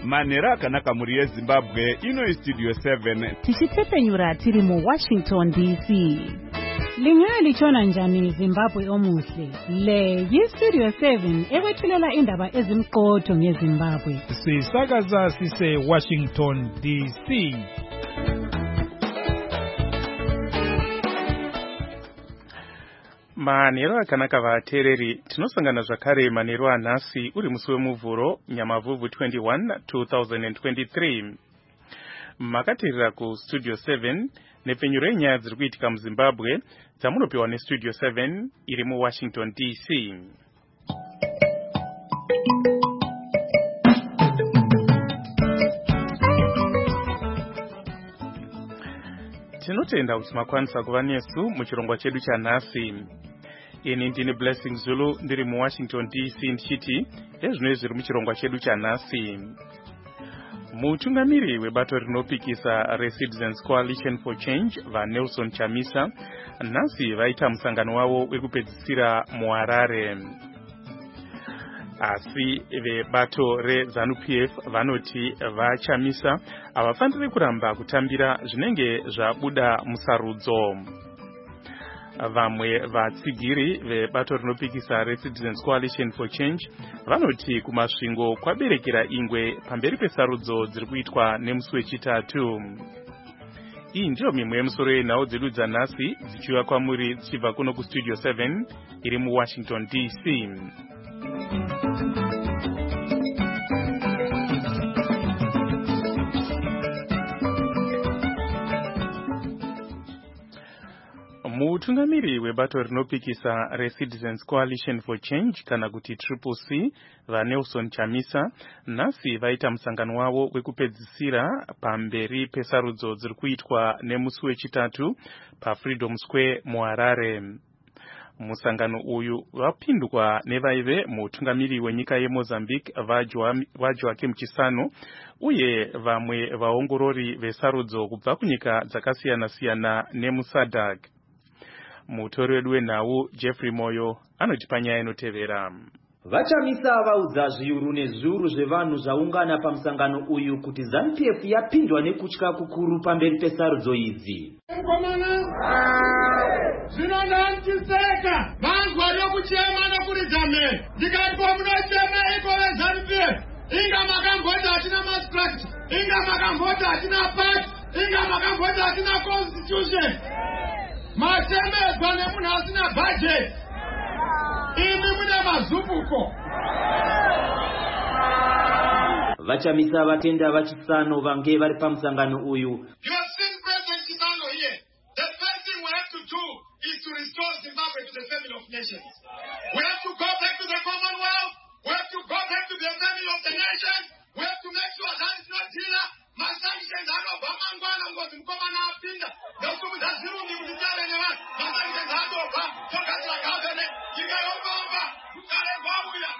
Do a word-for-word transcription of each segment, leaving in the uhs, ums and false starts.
Manera akanaka muri yeZimbabwe ino studio seven. Tichitepenyura tiri mu Washington D C. Lingaya lichona njani Zimbabwe omuhle. Le yi studio seven ekwethulela indaba ezimqotho ngeZimbabwe. Sisakaza sise Washington D C. Manero akanaka vatereri tinosangana zvakare manero anhasi uri musi wemuvhuro Nyamavhuvhu twenty-one two thousand twenty-three. Makatirira ku studio seven nepenyuro yenyaya dziri kuitika muZimbabwe dzamunopiwa nestudio seven iri mu Washington D C. Tinotenda kuti makwanisa kuva nesu muchirongwa chedu chanhasi. Ini ndini Blessing Zulu ndiri mu Washington D C ndichiti ezvino zviri muchirongwa chedu chanhasi. Mutungamiri webato rinopikisa reCitizens Coalition for Change vaNelson Chamisa nhasi vaita musangano wavo wekupedzisira muHarare. Asi vebato reZANU-P F vanoti vaChamisa havafaniri kuramba kutambira zvinenge zvabuda musarudzo. Vamwe vatsigiri vebato rinopikisa reCitizens Coalition for Change vanoti kumasvingo kwaberekera ingwe pamberi pesarudzo dziri kuitwa nemusi wechitatu. Iyi ndiyo mimwe yemusoro yenhau dzedu dzanhasi dzichiuya kwamuri dzichibva kuno kustudio seven iri mu Washington D C. Mutungamiri webato rinopikisa reCitizens Coalition for Change kana kuti Triple C vaNelson Chamisa nhasi vaita musangano wavo wekupedzisira pamberi pesarudzo dziri kuitwa nemusi wechitatu paFreedom Square muHarare. Musangano uyu wapindwa nevaive mutungamiri wenyika yeMozambique vaJoaquim Chissano uye vamwe vaongorori vesarudzo kubva kunyika dzakasiyana-siyana nemuSADC. Mutori wedu wenhau Jeffrey Moyo anoti panyaya inotevera. VaChamisa vaudza zviuru nezviuru zvevanhu zvaungana pamusangano uyu kuti ZANU-P F yapindwa nekutya kukuru pamberi pesarudzo idzi. Zvinondantiseka vanzwa rokuchema nokuridza ndikati munochema iko veZANU-P F inga makambota hatina mastructure, inga makambota hatina party, inga makambota hatina constitution. Machembezwa nemunhu asina budget. Imi mune mazupuko. VaChamisa vatenda vaChisano vange vari pamusangano uyu. You have seen President Chisano here. The first thing we have to do is to restore Zimbabwe to the family of nations. We have to go back to the Commonwealth. We have to go back to the family of the nation. We have to make sure that it's not dealer. My sanctions are not Bamangwana ngozi mkomana apinda. Ndokubuza zirungi mtitale nyewa. My sanctions are not Bam. Focus la kazene. Jiga yomba omba. Kukale babuya.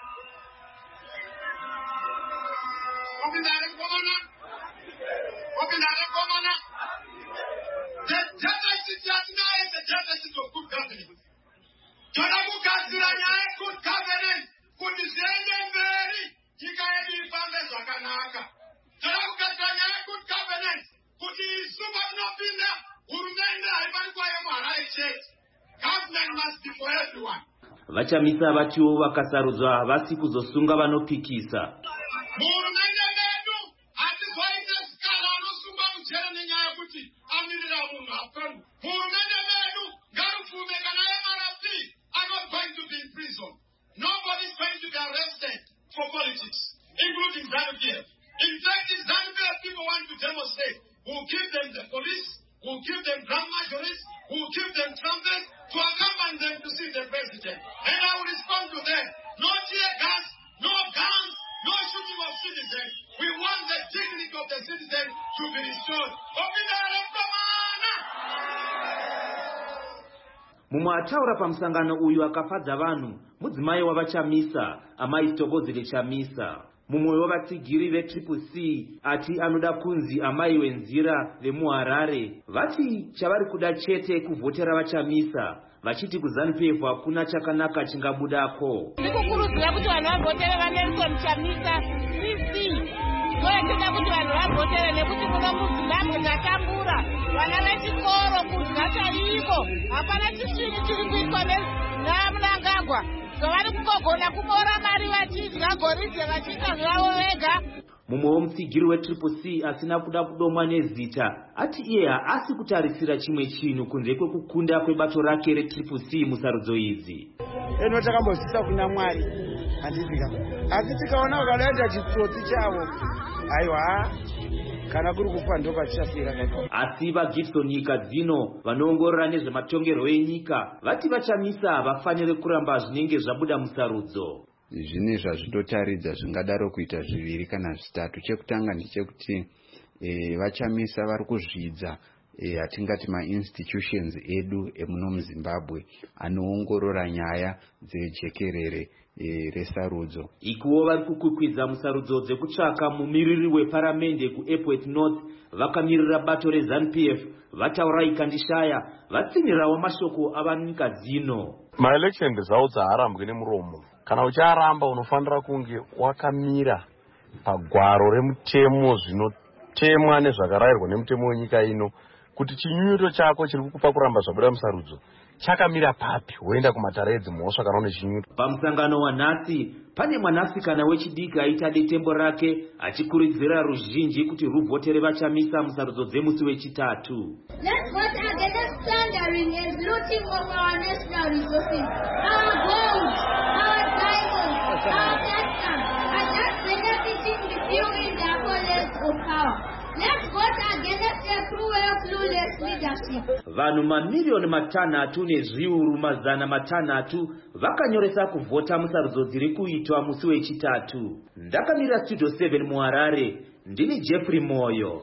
Opinare komana. Opinare komana. The deficit just now is the deficit of good governance. Jona mukazira nyaye good governance. Kuti zende mberi. Jiga yedu ifambe zwakanaka. Jona mukazira nyaye good governance. Kuti isuba unopinda. Urumende haifani kwa yemo harai church. Government must be for everyone. VaChamisa vatiwo vakasarudzwa havasi kuzosunga vanopikisa. Hurumende medu hatizwaite sikala anosunga mujere nenyaya kuti amirira munhu hapano. Hurumende medu ngarufume kana M R C are not going to be in prison. Nobody is going to be arrested for politics, including ZANU-P F. In fact, if ZANU-P F people want to demonstrate, we'll give them the police, we'll give them grand majorities, we'll give them trumpets to accompany them to see the president. And I will respond to them. No tear gas, no guns, no shooting of citizens. We want the dignity of the citizen to be restored. Mumwe ataura pamusangano uyu akafadza vanhu mudzimai wavaChamisa amai Thokozile Chamisa. Mumwe wavatsigiri veTriple C ati anoda kunzi amai wenzira vemuHarare. Vati chavari kuda chete kuvhotera vaChamisa vachiti kuZANU-P F hakuna chakanaka chingabudako. Ndikukurudzira kuti vanhu vavhotere vaNelson Chamisa C C toitida kuti vanhu vavhotere nekuti muno muzimbabwe tatambura vana vechikoro kudya chaiko hapana chisini chiri kuitwa namunangagwa zvavari kungogona kubora mari vachidya goridhe vachiita zvavo vega. Mumwe womutsigiri wetriple C asina kuda kudomwa nezita ati iye haasi kutarisira chimwe chinhu kunze kwekukunda kwebato rake retriple C musarudzo idzi. Eno takambozisa kuna Mwari handizika asi tikaona vakadaita chitsotsi chavo aiwa kana kuri kufa ndo pachichafira. Asi vaGibson nyika dzino vanoongorora nezvematongerwo enyika vati vachamisa vafanire kuramba zvinenge zvabuda musarudzo. Zvine zvazvinotaridza zvingadaro kuita zviviri kana zvitatu. Chekutanga ndechekuti e, vachamisa vari kuzvidza e, atingati ma-institutions edu emuno muZimbabwe anoongorora nyaya dzejekerere e, resarudzo. Ikuwo vari kukwikwidza musarudzo dzekutsvaka mumiriri weparamende kuEpworth North vakamirira bato reZANU-P F vataura ikandishaya vatsinirawo mashoko avanyika dzino. Maelection results haarambwi nemuromo. Kana ucharamba unofanira kunge wakamira pagwaro remutemo zvinotemwa nezvakarayirwa nemutemo wenyika ino kuti chinyunyuto chako chiri kukupa kuramba zvabuda musarudzo chakamira papi woenda kumatare edzimhosva kana une chinyunyuto. Pamusangano wanhasi pane mwanasikana wechidiki aita detembo rake achikurudzira ruzhinji kuti ruvhotere vachamisa musarudzo dzemusi wechitatu. Let's vote against plundering and looting of our national resources, our gold, our diamonds, our platinum, and that's benefiting the few in their corners of power. Let's vote against their cruel, clueless leadership. Vanhu mamiliyoni matanhatu nezviuru mazana matanhatu vakanyoresa kuvhota musarudzo dziri kuitwa musi wechitatu. Ndakamira Studio seven muHarare, ndini Jeffrey Moyo.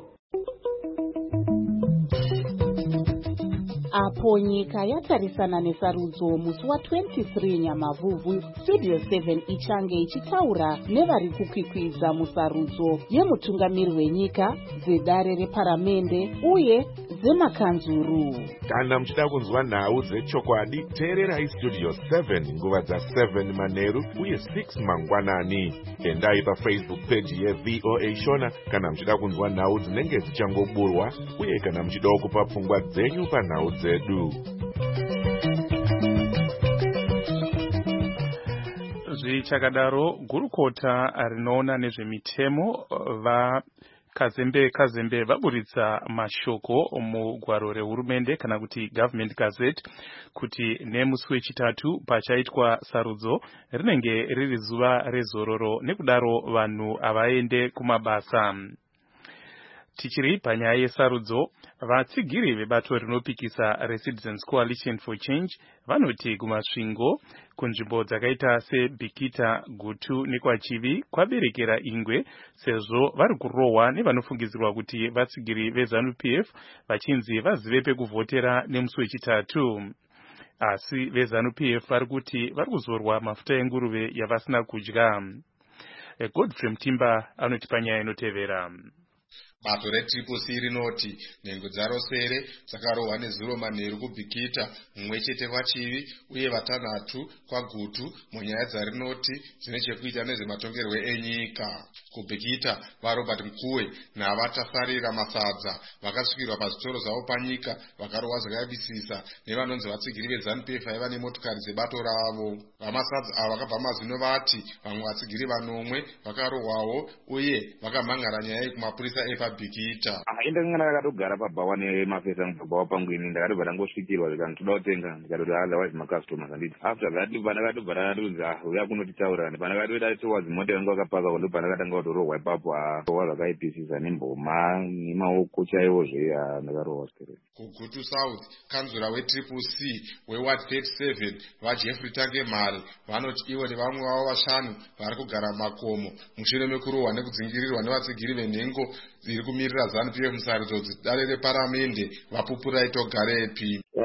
Apo nyika yatarisana nesarudzo musi wa twenty-three Nyamavhuvhu, Studio seven ichange ichitaura nevari kukwikwidza musarudzo yemutungamiri wenyika, dzedare reparamende uye dzemakanzuru. Kana muchida kunzwa nhau dzechokwadi, teererai Studio seven nguva dza seven manheru uye six mangwanani. Endai paFacebook page yeV O A Shona kana muchida kunzwa nhau dzinenge dzichangoburwa uye kana muchidawo kupa pfungwa dzenyu panhau dzedu. Zvichakadaro, gurukota rinoona nezvemitemo va Kazembe Kazembe vaburitsa mashoko mugwaro rehurumende kana kuti Government Gazette kuti nemusi wechitatu pachaitwa sarudzo rinenge riri zuva rezororo nekudaro vanhu avaende kumabasa. Tichiri panyaya yesarudzo, vatsigiri vebato rinopikisa reCitizens Coalition for Change vanoti kumasvingo kunzvimbo dzakaita seBikita, Gutu nekwaChivi kwaberekera ingwe sezvo vari kurohwa nevanofungizirwa kuti vatsigiri veZANU-P F vachinzi vazive pekuvhotera nemusi wechitatu. Asi veZANU-P F vari kuti vari kuzorwa mafuta enguruve yavasina kudya. Godfrey Mtimba anoti panyaya inotevera. Bato retriple C rinoti nhengo dzaro sere dzakarohwa nezuro manheru kuBikita, mumwe chete kwaChivi uye vatanhatu kwaGutu munyaya dzarinoti dzine chekuita nezvematongerwo enyika. KuBikita, vaRobert Mkuwe navatafarira masadza vakasvikirwa pazvitoro zvavo panyika vakarohwa zvakavisisa nevanonzi vatsigiri veZANU-P F vaiva nemotokari dzebato ravo. Vamasadza ava vakabva mazvino vati vamwe vatsigiri vanomwe vakarohwawo uye vakamhangara nyaya iyi kumapurisa epa Bikita. Indangana akatogara pabhawa nemafesa mubhawa pangwini ndakatobva ndangosvikirwa zvikanga toda kutenga ndikatoti otherwise macustomers anditi after that pandakatobva ndatunzi ah uya kunotitaurani pandakatoita towards mota yangu akapaka ndo pandakatanga kutorohwa ipapo awa zvakaipisisa nemboma nemaoko chaivozve ndakarohwa sikere. KuGutu South, kanzura wetriple C weward thirty-seven vaJeffrey Tangemari vanoti ivo nevamwe vavo vashanu vari kugara makomo mushure mekurohwa nekudzingirirwa nevatsigiri venhengo dziri kumirira ZANU-P F musarudzo dzedare reparamende vapupura itogarepi. Ah,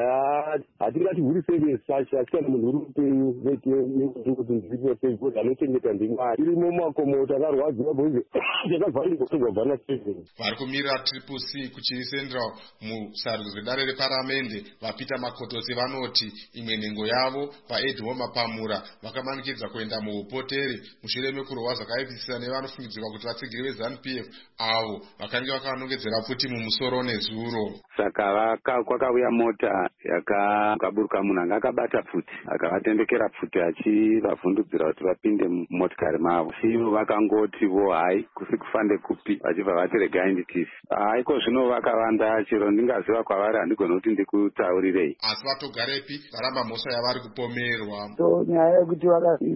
saka hatingati huri sevesi achasiyana munhu uri upenyu vekuti ndiriposevekuti anochengeta ndimwari irimo mumakomo takarwadziwa boize takavharirwa togwabvana seven vari kumirira triple c kuchiri central musarudzo zvedare reparamende vapita makototsi vanoti imwe nhengo yavo paedhimo mapamura vakamanikidza kuenda muupotere mushure mekurwa zvakaipisisa nevanofungidzirwa kuti vatsigiri vezanu p f avo vakanga vakavanongedzera futi mumusoro nezuro. Saka kwakauya mota yakaburuka munhu anga akabata pfuti akavatendekera pfuti achivavhundudzira kuti vapinde mumotikari mavo. Ivo vakangotivo hai kusi kufande kupi vachibva vati regai nditifi. Haiko zvino vakavanda chero ndingaziva kwavari handigoni kuti ndikutaurirei. Asi vatogarepi varamba mhosva yavari kupomerwa. So nyaya yekuti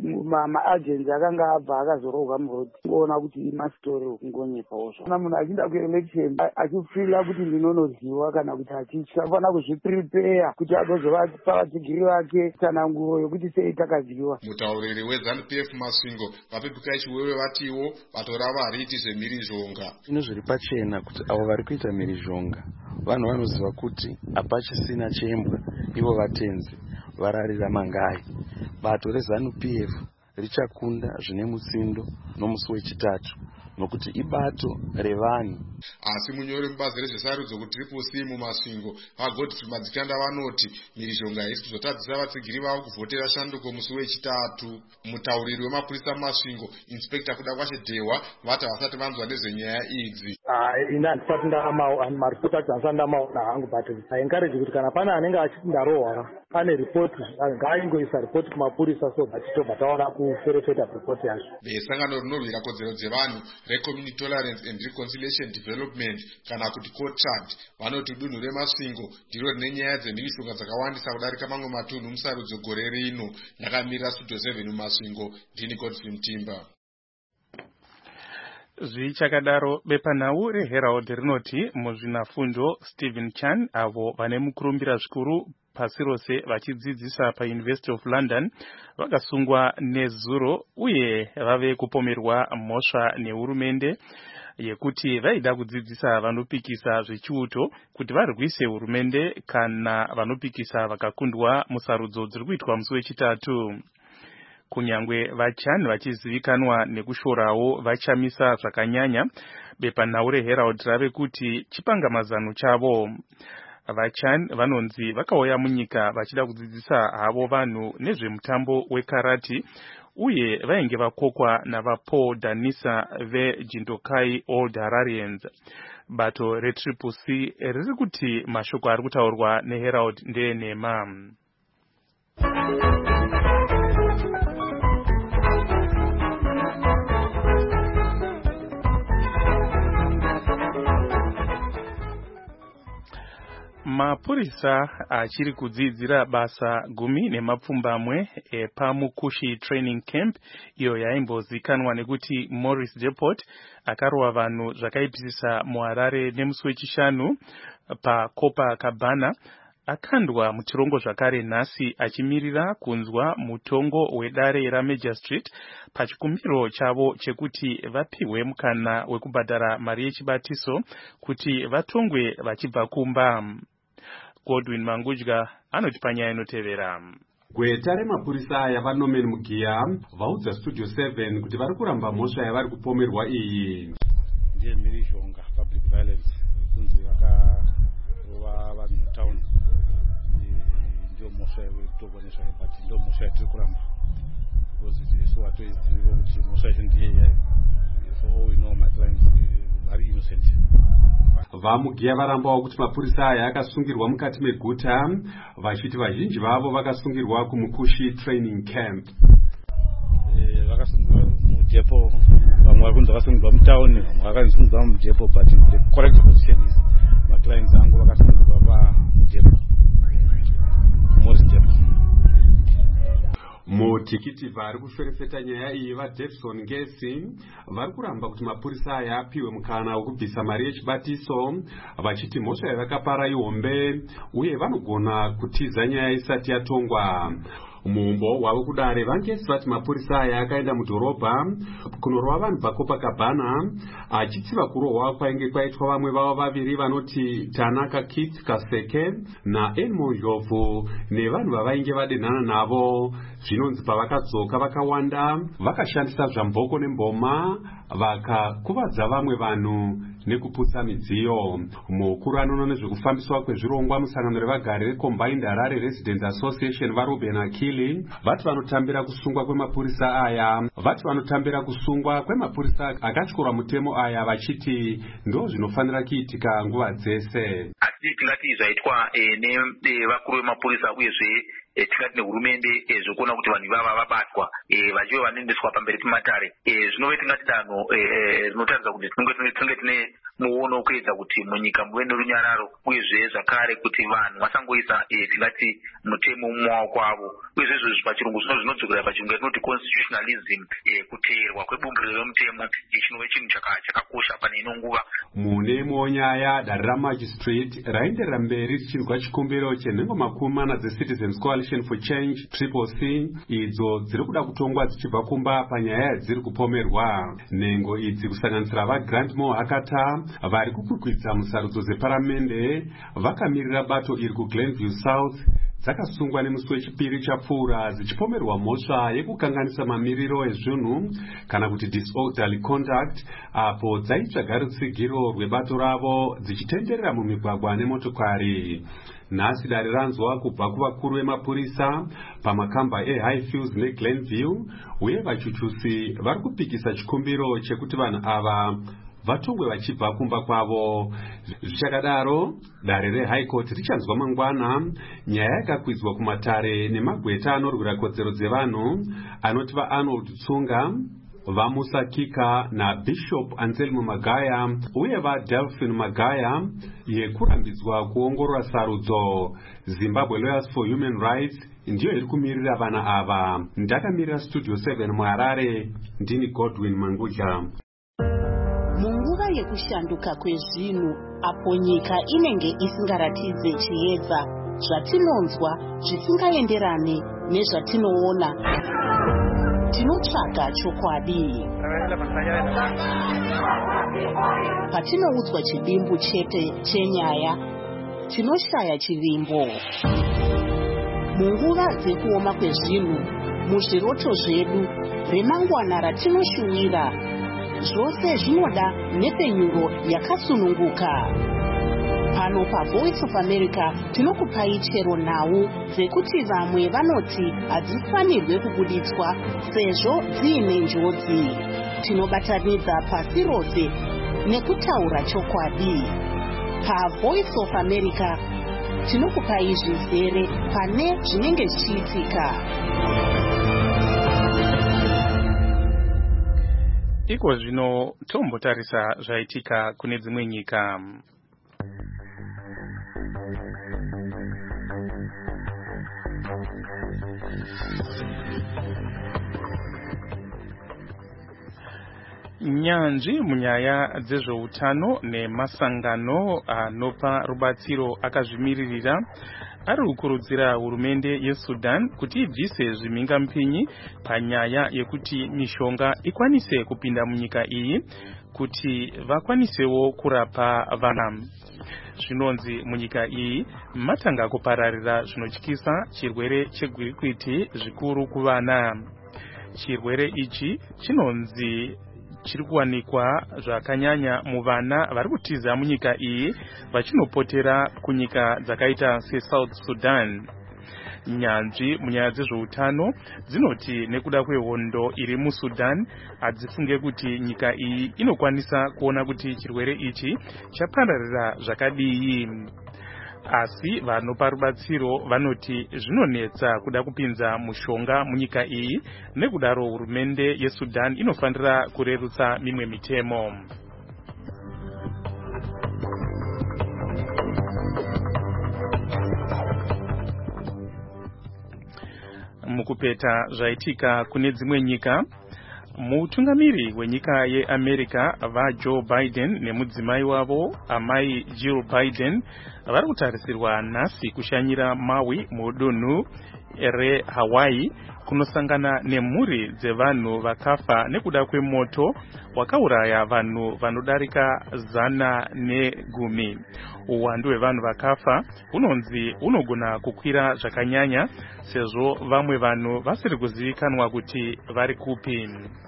maagents akanga abva akazorohwa muroti kuona kuti mastori okungonyepawo zvo. Kana munhu achinda kuelection achifila kuti ndinonoziwa kana kuti achifana kuzviprepare kuti agozovapa vatsigiri vake tsanangudzo yokuti sei takadyiwa. Mutauriri wezanu p f Masvingo vapepukai chiwewe vatiwo vatorava hariti zvemhirizhonga. Zvino zviri pachena kuti avo vari kuita mhirizhonga vanhu vanoziva kuti hapachisina chembwa, ivo vatenzi vararira mangai. Bato rezanu p f richakunda zvine mutsindo nomusi wechitatu nokuti ibato revanhu. Asi munyori mubazi rezvesarudzo kuti triple c mumasvingo vagoti madzikanda vanoti mhirizhonga isi kuzotadzisa vatsigiri vavo kuvhotera shanduko musi wechitatu. Mutauriri wemapurisa mumasvingo inspekta kuda kwashe dhehwa vati vasati vanzwa nezvenyaya idzi. Ina handisati ndaramawo maripoti acho handisati ndamaona hangu but aencourage kuti kana pana anenge achiti ndarohwa pane ripoti ngaaingoisa ripoti kumapurisa so vatitobva taona kuferefeta ripoti yacho. Vesangano rinorwira kodzero dzevanhu reCommunity Tolerance and Reconciliation Development kana kuti COTRAD vanoti dunhu remasvingo ndiro rine nyaya dzemhirizhonga dzakawandisa kudarika mamwe matunhu musarudzo gore rino. Yakamirira studio seven mumasvingo ndini Godfrey Mtimba. Zvichakadaro bepanhau reHerald rinoti muzvinafundo Stephen Chan avo vane mukurumbira zvikuru pasi rose vachidzidzisa paUniversity of London vakasungwa nezuro uye vave kupomerwa mhosva nehurumende yekuti vaida kudzidzisa vanopikisa zvechiuto kuti varwise hurumende kana vanopikisa vakakundwa musarudzo dziri kuitwa musi wechitatu. Kunyangwe vachani vachizivikanwa nekushorawo vachamisa zvakanyanya, bepanhau reHerald rave kuti chipangamazano chavo. Vachani vanonzi vakauya munyika vachida kudzidzisa havo vanhu nezvemutambo wekarati uye vainge vakokwa navaPaul Danisa veJindokai Old Hararians. Bato reTriple C riri kuti mashoko ari kutaurwa neHerald ndeenhema. Mapurisa achiri kudzidzira basa gumi nemapfumbamwe epamukushi training camp iyo yaimbozikanwa nekuti Morris Depot akarova vanhu zvakaipisisa muHarare nemusi wechishanu paCopacabana akandwa muchirongo zvakare nhasi achimirira kunzwa mutongo wedare raMajor Street pachikumbiro chavo chekuti vapihwe mukana wekubhadhara mari yechibatiso kuti vatongwe vachibva kumba. Godwin Mangudya anoti panyaya inotevera. Gweta remapurisa aya vaNorman Mugia vaudza Studio seven kuti vari kuramba mhosva yavari kupomerwa iyi. Ndiye mhirizhonga public violence kunzi vakarova vanhu mutaundi. Ndio mhosva yekutokonesa but ndio mhosva yatiri kuramba. Because isu watoiziva kuti mhosva yacho ndiye for all we know my clients very innocent. Vamugia varambawo kuti mapurisa aya akasungirwa mukati meguta vachiti vazhinji vavo vakasungirwa kumukushi training camp. Eh vakasungirwa mudepo vamwe vari kunzi vakasungirwa mutauni vamwe vakasungirwa mudepo but the correct position is my clients angu vakasungirwa pamudepo Morris Depot. Mutikiti vari kuferefeta nyaya iyi vaDavison Ngesi vari kuramba kuti mapurisa aya apiwe mukana wekubvisa mari yechibatiso vachiti mhosva yavakapara ihombe uye vanogona kutiza nyaya isati yatongwa. Mumbo wavo kudare vangesi vati mapurisa aya akaenda mudhorobha kunorova vanhu paCopacabana achitsiva kurohwa kwainge kwaitwa vamwe vavo vaviri vanoti Tanaka Kit Kaseke naElmo Ndlovu nevanhu vavainge vadenhana navo. Zvinonzi pavakadzoka vakawanda vakashandisa zvamboko nemboma vakakuvadza vamwe vanhu nekuputsa midziyo. Mukuru anoona nezvekufambiswa kwezvirongwa musangano revagari reCombined Harare Residents Association vaRuben Akili vati vanotambira kusungwa kwemapurisa aya vati vanotambira kusungwa kwemapurisa akatyora mutemo aya vachiti ndo zvinofanira kuitika nguva dzese. Asi tingati zvaitwa nevakuru vemapurisa uyezve tikati nehurumende zvokuona kuti vanhu ivava vabatwa vachive vanoendeswa pamberi pematare zvinove tingati danho rinotaridza kuti tinenge tine muono wekuedza kuti munyika muve nerunyararo uyezve zvakare kuti vanhu vasangoisa tingati mutemo mumaoko avo uyezve izvozvo pachirungu zvino zvinodzokera pachirungu yatinoti constitutionalism kuteerwa kwebumbiro remutemo chinove chinhu chakakosha pane ino nguva. Mune monyaya dare ramagistrate raenderera mberi richinzwa chikumbiro chenhengo makumi mana dzeCitizens Coalition for Change Triple C idzo dziri kuda kutongwa dzichibva kumba panyaya yadziri kupomerwa. Nhengo idzi kusanganisira vaGrantmore Hakata vari kukwikwidza musarudzo dzeparamende vakamirira bato iri kuGlenview South dzakasungwa nemusi wechipiri chapfuura dzichipomerwa mhosva yekukanganisa mamiriro ezvinhu kana kuti disorderly conduct apo dzaitsvaga rutsigiro rwebato ravo dzichitenderera mumigwagwa nemotokari. Nhasi dare ranzwa kubva kuvakuru vemapurisa pamakamba eHighfields neGlenview uye vachuchusi vari kupikisa chikumbiro chekuti vanhu ava vatongwe vachibva kumba kwavo. Zvichakadaro dare reHigh Court richanzwa mangwana nyaya yakakwidzwa kumatare nemagweta anorwira kodzero dzevanhu anoti vaArnold Tsunga, vaMusa Kika naBishop Anselmo Magaya uye vaDelphine Magaya yekurambidzwa kuongorora sarudzo. Zimbabwe Lawyers for Human Rights ndiyo iri kumirira vana ava. Ndakamirira Studio seven muHarare, ndini Godwin Manguja. Munguva yekushanduka kwezvinhu apo nyika inenge isingaratidze chiedza zvatinonzwa zvisingaenderane nezvatinoona tinotsvaga chokwadi. Patinoudzwa chivimbo chete chenyaya tinoshaya chivimbo. Munguva dzekuoma kwezvinhu muzviroto zvedu remangwana ratinoshuvira zvose zvinoda nepenyuro yakasununguka. Pano paVoice of America tinokupai chero nhau dzekuti vamwe vanoti hadzifanirwe kubuditswa sezvo dziine njodzi. Tinobatanidza pasi rose nekutaura chokwadi. PaVoice of America tinokupai zvizere pane zvinenge zvichiitika. Iko zvino tombotarisa zvaitika kune dzimwe nyika. Nyanzvi munyaya dzezveutano nemasangano anopa rubatsiro akazvimiririra ari kukurudzira hurumende yeSudan kuti ibvise zvimhingamupinyi panyaya yekuti mishonga ikwanise kupinda munyika iyi kuti vakwanisewo kurapa vana. Zvinonzi munyika iyi matanga kupararira zvinotyisa chirwere chegwirikwiti zvikuru kuvana. Chirwere ichi chinonzi chiri kuwanikwa zvakanyanya muvana vari kutiza munyika iyi vachinopotera kunyika dzakaita seSouth Sudan. Nyanzvi munyaya dzezveutano dzinoti nekuda kwehondo iri muSudan hadzifunge kuti nyika iyi inokwanisa kuona kuti chirwere ichi chapararira zvakadii. Asi vanopa rubatsiro vanoti zvinonetsa kuda kupinza mushonga munyika iyi, nekudaro hurumende yeSudan inofanira kurerutsa mimwe mitemo. Mukupeta zvaitika kune dzimwe nyika, Mutungamiri wenyika yeAmerica vaJoe Biden nemudzimai wavo amai Jill Biden vari kutarisirwa nhasi kushanyira Maui mudunhu reHawaii kunosangana nemhuri dzevanhu vakafa nekuda kwemoto wakauraya vanhu vanodarika zana negumi. Uwandu hwevanhu vakafa hunonzi hunogona kukwira zvakanyanya sezvo vamwe vanhu vasiri kuzivikanwa kuti vari kupi.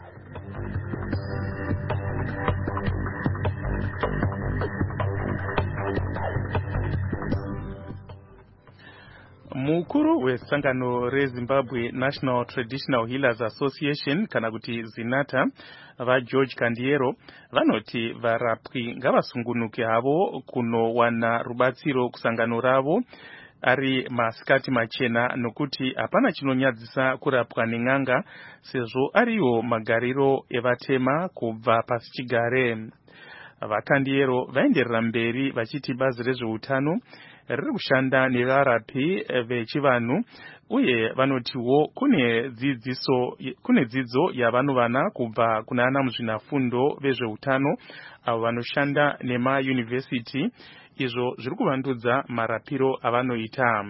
Mukuru wesangano reZimbabwe National Traditional Healers Association kana kuti ZINATA vaGeorge Kandiero vanoti varapwi ngavasungunuke havo kunowana rubatsiro kusangano ravo ari masikati machena nokuti hapana chinonyadzisa kurapwa nen'anga sezvo ariwo magariro evatema kubva pasichigare. VaKandiero vaenderera mberi vachiti bazi rezveutano riri kushanda nevarapi vechivanhu uye vanotiwo kune dzidziso kune dzidzo yavanovana kubva kuna ana muzvinafundo vezveutano avo vanoshanda nemayunivhesiti izvo zviri kuvandudza marapiro avanoita.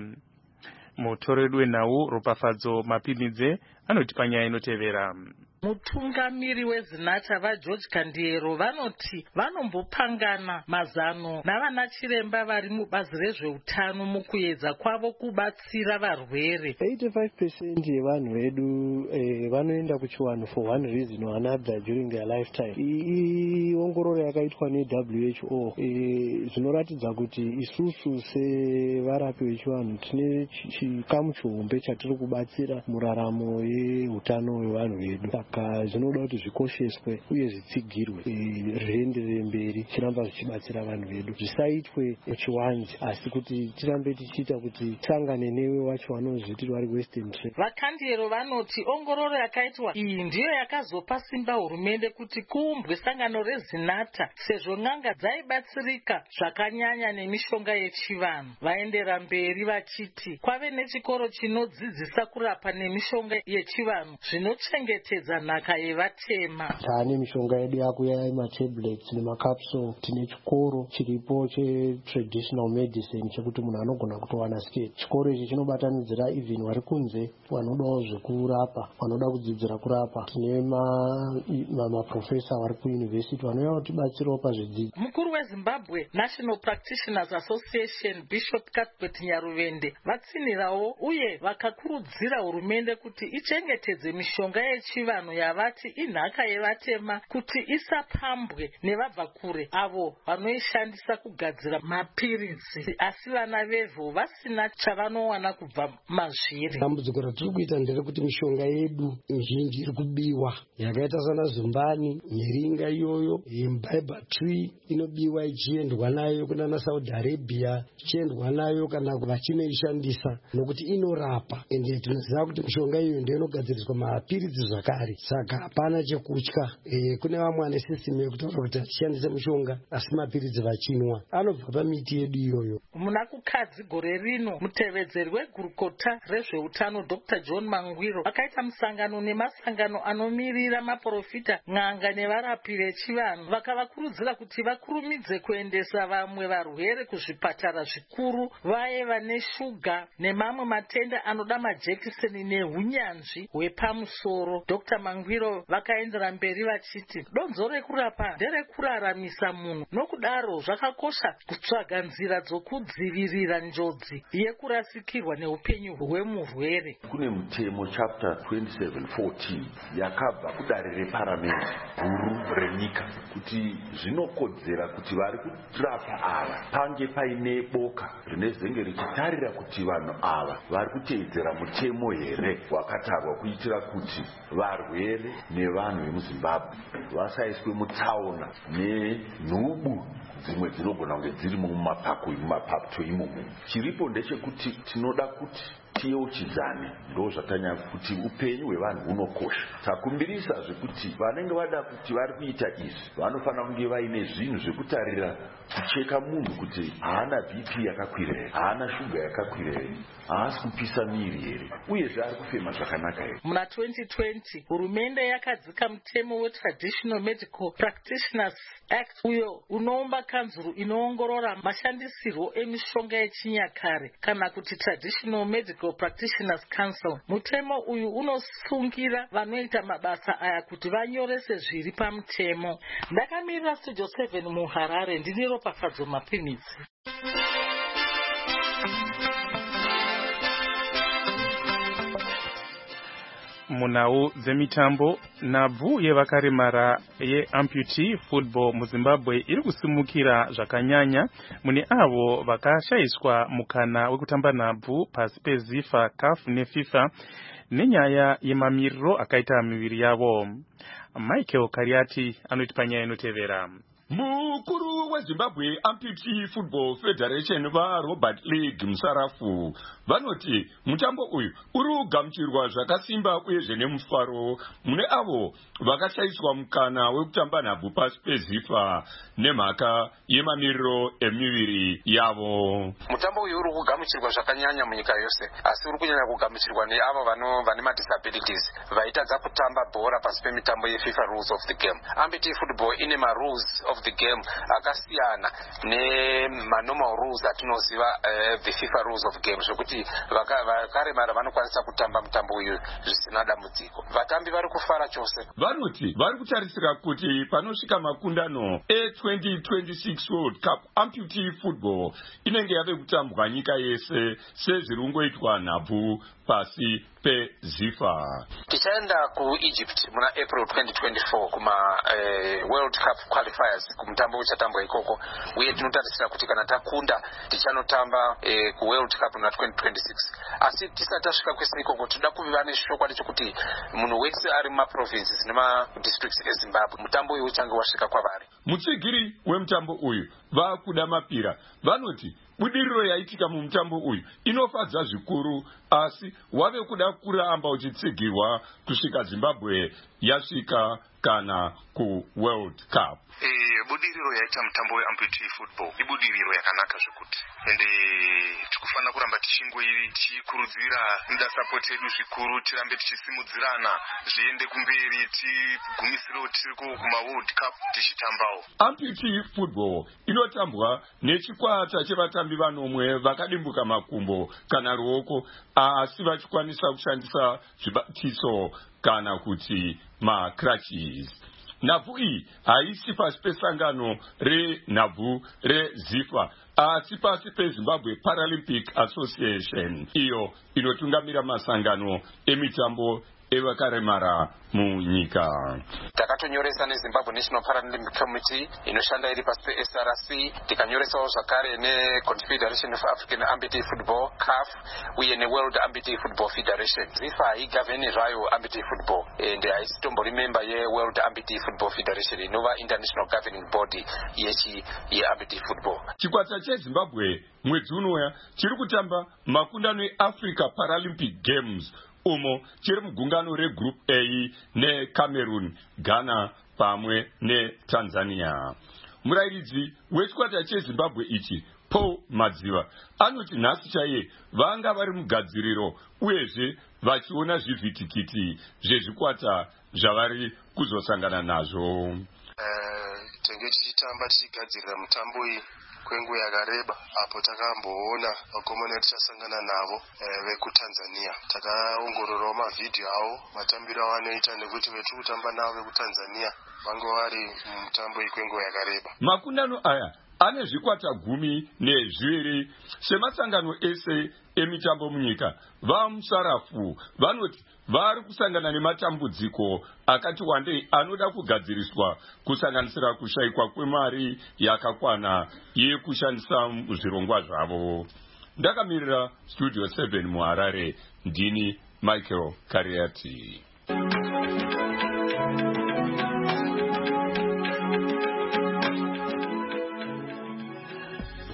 Mutoredu wenhau Ropafadzo Mapinidze anoti panyaya inotevera. Mutungamiri weZinata vaGeorge Kandiero vanoti vanombopangana mazano navana chiremba vari mubazi rezveutano mukuedza kwavo kubatsira varwere. eighty-five percent yevanhu vedu eh, vanoenda kuchivanhu for one reason or another during their lifetime. Iyi ongororo yakaitwa neW H O eh, zvinoratidza kuti isusu sevarapi vechivanhu tine chikamu chihombe chatiri kubatsira muraramo yeutano hwevanhu vedu. Saka zvinoda kuti zvikosheswe uye zvitsigirwe zvienderere mberi chiramba zvichibatsira vanhu vedu zvisaitwe muchiwanze asi kuti tirambe tichiita kuti tisangane newe wacho vanozviti vari Western Trade. VaKandiero vanoti ongororo yakaitwa iyi ndiyo yakazopa simba hurumende kuti kuumbwe sangano reZinata sezvo n'anga dzaibatsirika zvakanyanya nemishonga yechivanhu. Vaendera mberi vachiti kwave nechikoro chinodzidzisa kurapa nemishonga yechivanhu zvinochengetedza nhaka yevatema. Tane mishonga yedu yakuya yematablets nemacapsule. Tine chikoro chiripo chetraditional medicine chekuti munhu anogona kutowana skate. Chikoro ichi chinobatanidzira even vari kunze vanodawo zvekurapa vanoda kudzidzira kurapa. Tine maprofesa vari kuyunivhesiti vanouya kutibatsirawo pazvidzidzo. Mukuru weZimbabwe National Practitioners Association Bishop Cuthbert Nyaruvende vatsinirawo uye vakakurudzira hurumende kuti ichengetedze mishonga yechivanhu yavati inhaka yevatema kuti isapambwe nevabva kure avo vanoishandisa kugadzira mapiritsi asi vana vevhu vasina chavanowana kubva mazviri. Dambudziko ratiri kuita nderekuti mishonga yedu mizhinji iri kubiwa yakaita sana zumbani, nhiringa iyoyo, mbaiba tree inobiwa ichiendwa nayo kunana Saudi Arabia, ichiendwa nayo kana vachinoishandisa nokuti inorapa ende tinoziva kuti mishonga iyo ndiyo inogadziriswa mapiritsi zvakare. Saka hapana chekutya. E, kune vamwe vane system yekutaura kuti achishandisa mishonga asi mapiritsi vachinwa anobva pamiti yedu iyoyo. Muna kukadzi gore rino mutevedzeri wegurukota rezveutano Doctor John Mangwiro vakaita musangano nemasangano anomirira maprofita n'anga nevarapi vechivanhu vakavakurudzira kuti vakurumidze kuendesa vamwe varwere kuzvipatara zvikuru vaye vane shuga nemamwe matenda anoda majekiseni nehunyanzvi hwepamusoro. Doctor Mangwiro vakaendera mberi vachiti donzo rekurapa nderekuraramisa munhu nokudaro zvakakosha kutsvaga nzira dzokudzivirira njodzi yekurasikirwa neupenyu hwemurwere. Kune mutemo chapter twenty-seven fourteen yakabva kudare reparamende guru renyika kuti zvinokodzera kuti vari kurapa ava pange paine boka rinezenge richitarira kuti vanhu ava vari kuteedzera mutemo here wakatarwa kuitira kuti varwere nevanhu vemuZimbabwe vasaiswe mutsaona nenhubu dzimwe dzinogona kunge dziri mumapato imomo. Chiripo ndechekuti tinoda kuti tiyeuchidzane ndo zvatanya kuti upenyu hwevanhu hunokosha. Takumbirisa zvekuti vanenge vada kuti vari kuita izvi vanofanira kunge vaine zvinhu zvekutarira kucheka munhu kuti haana B P yakakwira here, haana shuga yakakwira here, haasi kupisa miri here, uyezve ari kufema zvakanaka here. Muna twenty twenty hurumende yakadzika mutemo weTraditional Medical Practitioners Act uyo unoumba kanzuru inoongorora mashandisirwo emishonga yechinyakare kana kuti Traditional Medical Practitioners Council. Mutemo uyu unosungira vanoita mabasa aya kuti vanyorese zviri pamutemo. Ndakamirira Studio seven muHarare, ndini Ropafadzo Mapinitsi. Munau dzemitambo, nhabvu yevakaremara yeamputee football muZimbabwe iri kusimukira zvakanyanya mune avo vakashayiswa mukana wekutamba nhabvu pasi peZIFA, C A F neFIFA nenyaya yemamiriro akaita miviri yavo. Michael Kariati anoti panyaya inotevera. Mukuru weZimbabwe Amputee Football Federation vaRobert League Musarafu vanoti mutambo uyu uri kugamuchirwa zvakasimba uyezve nemufaro mune avo vakashayiswa mukana wekutamba nhabvu pasi peZIFA nemhaka yemamiriro emiviri yavo. Mutambo uyu uri kugamuchirwa zvakanyanya munyika yose, asi uri kunyanya kugamuchirwa neavo vano vane madisabilities vaitadza kutamba bhora pasi pemitambo yeFIFA rules of the game. Amputee football ine marules of the game akasiyana nemanormal rules atinoziva uh, the FIFA rules of game zvokuti vakaremara vanokwanisa kutamba mutambo uyu zvisina dambudziko. Vatambi vari kufara chose. Vanoti vari kutarisira kuti panosvika makundano e twenty twenty-six World Cup Amputee Football inenge yave kutambwa nyika yese sezviri kungoitwa nhabvu pasi peZIFA. Tichaenda kuEgypt muna April twenty twenty-four kuma uh, World Cup qualifiers kumutambo uchatambwa ikoko, uye tinotarisira kuti kana takunda tichanotamba eh, ku World Cup muna twenty twenty-six. Asi tisati tasvika kwese ikoko tinoda kuva neshokwadi chekuti munhu wese ari mumaprovinces nemadistricts eZimbabwe mutambo uyu uchange wasvika kwavari. Mutsigiri wemutambo uyu vakuda mapira vanoti budiriro yaitika mumutambo uyu inofadza zvikuru, asi wave kuda kuramba uchitsigirwa kusvika Zimbabwe yasvika kana ku World Cup. Eh, budiriro yaita mutambo weamputee football ibudiriro yakanaka zvekuti, ende tikufana kuramba tichikurudzira nda support yedu zvikuru, tirambe tichisimudzirana zviende kumberi, tigumisire tiri kuma World Cup tichitambawo. Amputee football inotambwa nechikwata chevatambi vanomwe vakadimbuka makumbo kana ruoko, asi vachikwanisa kushandisa zvibatiso kana kuti macrutches. Nhabvu iyi haisi pasi pesangano renhabvu reZIFA, asi pasi peZimbabwe Paralympic Association, iyo inotungamira masangano emitambo evakaremara munyika. Takatonyoresa neZimbabwe National Paralympic Committee inoshanda iri pasi peS R C, tikanyoresawo zvakare neConfederation of African Amputee Football C A F uye neWorld Amputee Football Federation. ZIFA haigavheni zvayo amputee football ende haisi tombori member yeWorld Amputee Football Federation inova international governing body yechi yeamputee football. Chikwata cheZimbabwe mwedzi unouya chiri kutamba makundano eAfrica Paralympic Games umo chiri mugungano regroup A neCameroon, Ghana pamwe neTanzania. Murairidzi wechikwata cheZimbabwe ichi Paul Madziva anoti nhasi chaiye vanga vari mugadziriro uyezve vachiona zvivhitikiti zvezvikwata zvavari kuzosangana nazvo. Uh, tenge tichitamba tichigadzirira mutambo iyi kwenguva yakareba, apo takamboona vakomana tichasangana navo e, vekuTanzania. Takaongororawo mavhidhiyo avo matambiro avanoita nekuti vetiri kutamba navo vekuTanzania vange vari mumutambo iyi kwenguva yakareba. Makundano aya ane zvikwata gumi nezviviri semasangano ese emitambo munyika. VaMusarafu vanoti vari kusangana nematambudziko akati wandei anoda kugadziriswa, kusanganisira kushayikwa kwemari yakakwana yekushandisa zvirongwa zvavo. Ndakamirira Studio seven muHarare, ndini Michael Kariati.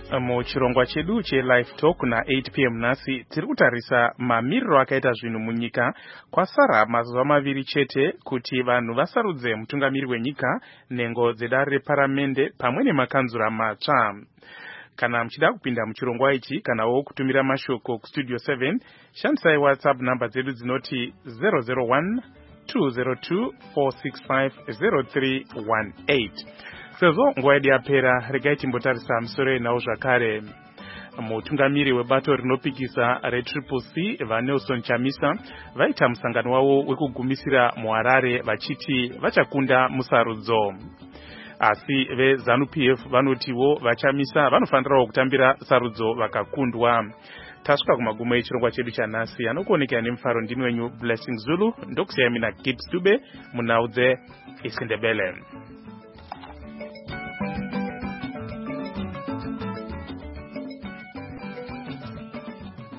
Muchirongwa chedu che-Live Talk na eight p m nasi tiri kutarisa mamiriro akaita zvinhu munyika kwasara mazuva maviri chete kuti vanhu vasarudze mutungamiri wenyika nhengo dzedare reparamende pamwe nemakanzura matsva. Kana mchida kupinda muchirongwa ichi kanawo kutumira mashoko kustudio seven shandisai WhatsApp namba dzedu dzinoti zero zero one two zero two four six five zero three one eight. Sezvo nguva yedu yapera, regai timbotarisa musoro enawo zvakare. Mutungamiri webato rinopikisa retriple C vaNelson Chamisa vaita musangano wavo wekugumisira muHarare vachiti vachakunda musarudzo. Asi veZANU-P F vanotiwo vaChamisa vanofanirawo kutambira sarudzo vakakundwa. Tasvika kumagumo echirongwa chedu chanhasi, anokuonekera nemufaro ndini wenyu Blessing Zulu, ndokusiyai mina Gibbs Dube munhau dzeIsindebele.